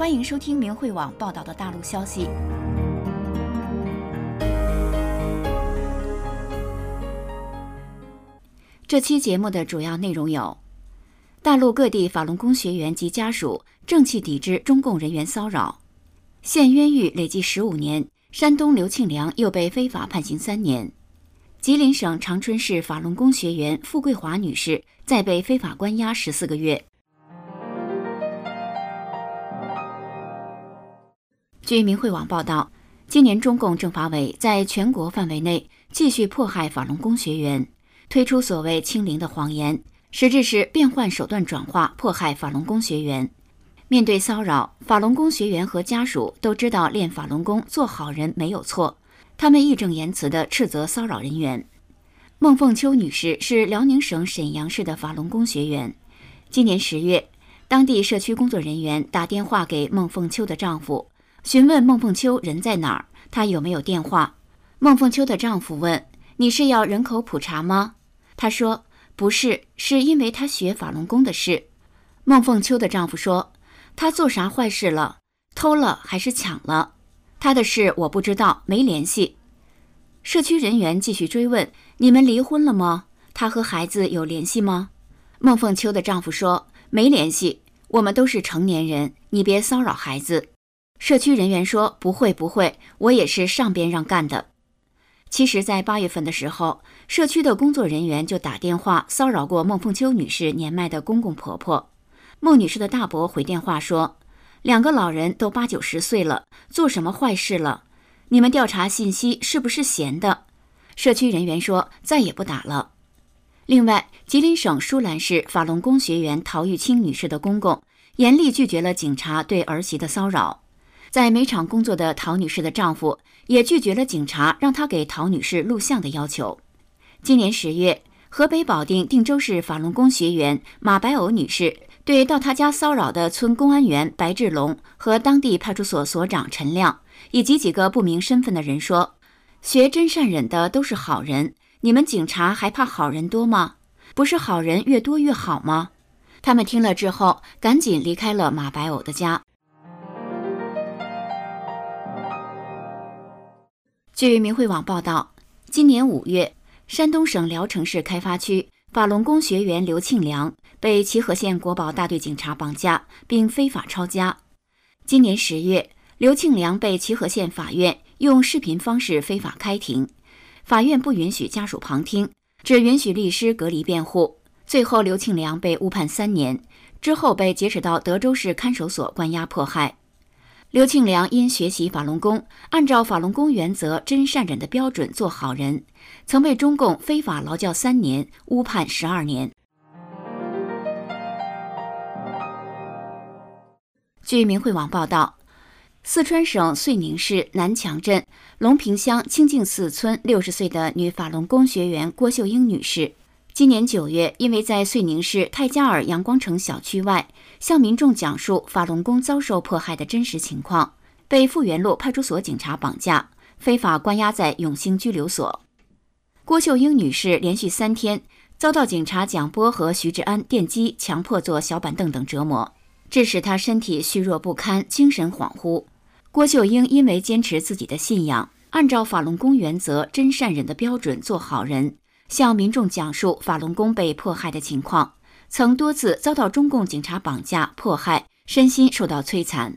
欢迎收听明慧网报道的大陆消息。这期节目的主要内容有：大陆各地法轮功学员及家属正气抵制中共人员骚扰；现冤狱累计15年，山东刘庆良又被非法判刑3年；吉林省长春市法轮功学员付桂华女士再被非法关押14个月。据明慧网报道，今年中共政法委在全国范围内继续迫害法轮功学员，推出所谓清零的谎言，实质是变换手段转化迫害法轮功学员。面对骚扰，法轮功学员和家属都知道练法轮功做好人没有错，他们义正言辞地斥责骚扰人员。孟凤秋女士是辽宁省沈阳市的法轮功学员。今年10月，当地社区工作人员打电话给孟凤秋的丈夫，询问孟凤秋人在哪儿，她有没有电话。孟凤秋的丈夫问：“你是要人口普查吗？”她说：“不是，是因为她学法轮功的事。”孟凤秋的丈夫说：“她做啥坏事了？偷了还是抢了？她的事我不知道，没联系。”社区人员继续追问：“你们离婚了吗？她和孩子有联系吗？”孟凤秋的丈夫说：“没联系，我们都是成年人，你别骚扰孩子。”社区人员说：“不会，我也是上边让干的。”其实在8月份的时候，社区的工作人员就打电话骚扰过孟凤秋女士年迈的公公婆婆。孟女士的大伯回电话说：“2个老人都80、90岁了，做什么坏事了？你们调查信息是不是闲的？”社区人员说再也不打了。另外，吉林省舒兰市法轮功学员陶玉清女士的公公严厉拒绝了警察对儿媳的骚扰。在煤厂工作的陶女士的丈夫也拒绝了警察让他给陶女士录像的要求。今年10月，河北保定定州市法轮功学员马白藕女士对到她家骚扰的村公安员白志龙和当地派出所所长陈亮以及几个不明身份的人说：“学真善忍的都是好人，你们警察还怕好人多吗？不是好人越多越好吗？”他们听了之后赶紧离开了马白藕的家。据明慧网报道，今年5月，山东省聊城市开发区法轮功学员刘庆良被齐河县国保大队警察绑架并非法抄家。今年10月，刘庆良被齐河县法院用视频方式非法开庭，法院不允许家属旁听，只允许律师隔离辩护。最后，刘庆良被误判3年，之后被劫持到德州市看守所关押迫害。刘庆良因学习法轮功，按照法轮功原则真善忍的标准做好人，曾被中共非法劳教3年，误判12年。据明慧网报道，四川省遂宁市南强镇龙平乡清净寺村60岁的女法轮功学员郭秀英女士，今年9月，因为在遂宁市泰加尔阳光城小区外向民众讲述法轮功遭受迫害的真实情况，被富源路派出所警察绑架，非法关押在永兴拘留所。郭秀英女士连续3天遭到警察蒋波和徐志安电击、强迫坐小板凳等折磨，致使她身体虚弱不堪，精神恍惚。郭秀英因为坚持自己的信仰，按照法轮功原则真善忍的标准做好人，向民众讲述法轮功被迫害的情况，曾多次遭到中共警察绑架迫害，身心受到摧残。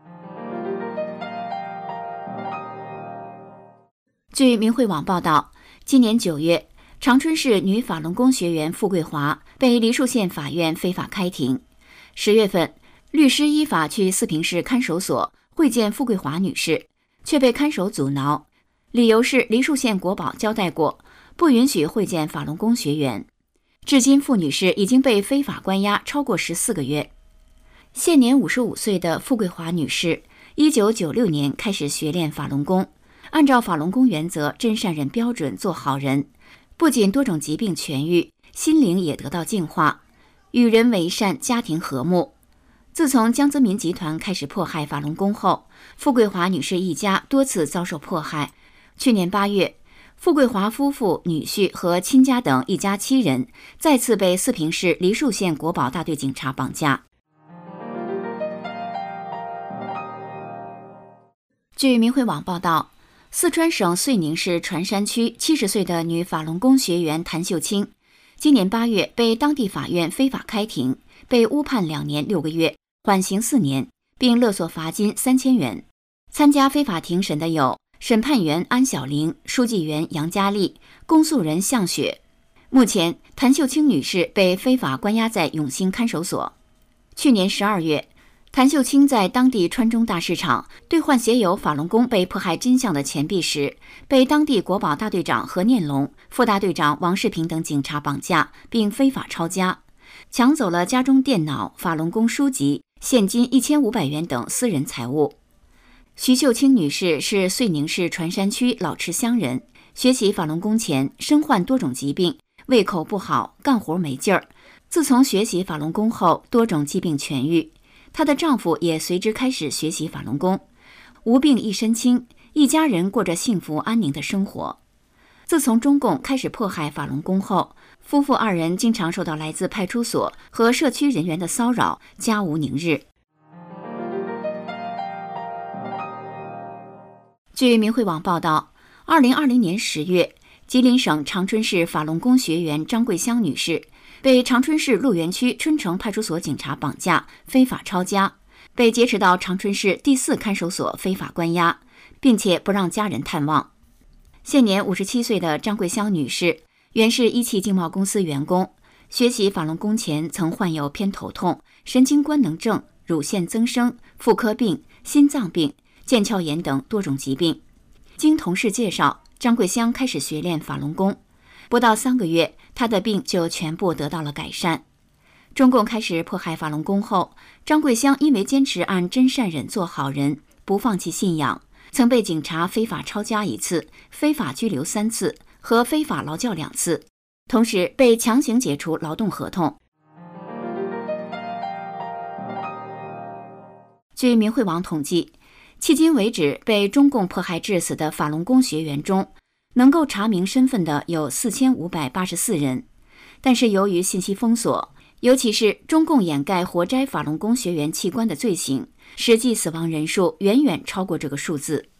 据明慧网报道，今年9月，长春市女法轮功学员付桂华被梨树县法院非法开庭。10月份，律师依法去四平市看守所会见付桂华女士，却被看守阻挠，理由是梨树县国保交代过，不允许会见法轮功学员。至今，付女士已经被非法关押超过14个月。现年55岁的付桂华女士，1996年开始学练法轮功，按照法轮功原则真善忍标准做好人，不仅多种疾病痊愈，心灵也得到净化，与人为善，家庭和睦。自从江泽民集团开始迫害法轮功后，付桂华女士一家多次遭受迫害。去年8月，付桂华夫妇、女婿和亲家等一家7人再次被四平市梨树县国保大队警察绑架。 据明慧网报道，四川省遂宁市传山区70岁的女法轮功学员谭秀清，今年8月被当地法院非法开庭，被误判2年6个月，缓刑4年，并勒索罚金3000元。参加非法庭审的有审判员安小玲、书记员杨佳丽、公诉人向雪。目前，谭秀清女士被非法关押在永兴看守所。去年12月，谭秀清在当地川中大市场兑换写有法轮功被迫害真相的钱币时，被当地国保大队长何念龙、副大队长王世平等警察绑架，并非法抄家，抢走了家中电脑、法轮功书籍、现金1500元等私人财物。徐秀清女士是遂宁市传山区老池乡人，学习法轮功前身患多种疾病，胃口不好，干活没劲儿。自从学习法轮功后，多种疾病痊愈，她的丈夫也随之开始学习法轮功，无病一身轻，一家人过着幸福安宁的生活。自从中共开始迫害法轮功后，夫妇2人经常受到来自派出所和社区人员的骚扰，家无宁日。据明慧网报道，2020年10月，吉林省长春市法轮功学员张桂香女士被长春市鹿园区春城派出所警察绑架，非法抄家，被劫持到长春市第4看守所非法关押，并且不让家人探望。现年57岁的张桂香女士，原是一汽经贸公司员工，学习法轮功前曾患有偏头痛、神经官能症、乳腺增生、妇科病、心脏病、腱鞘炎等多种疾病。经同事介绍，张桂香开始学练法轮功，不到3个月，她的病就全部得到了改善。中共开始迫害法轮功后，张桂香因为坚持按真善忍做好人，不放弃信仰，曾被警察非法抄家1次，非法拘留3次和非法劳教2次，同时被强行解除劳动合同。据明慧网统计，迄今为止被中共迫害致死的法轮功学员中，能够查明身份的有4584人，但是由于信息封锁，尤其是中共掩盖活摘法轮功学员器官的罪行，实际死亡人数远远超过这个数字。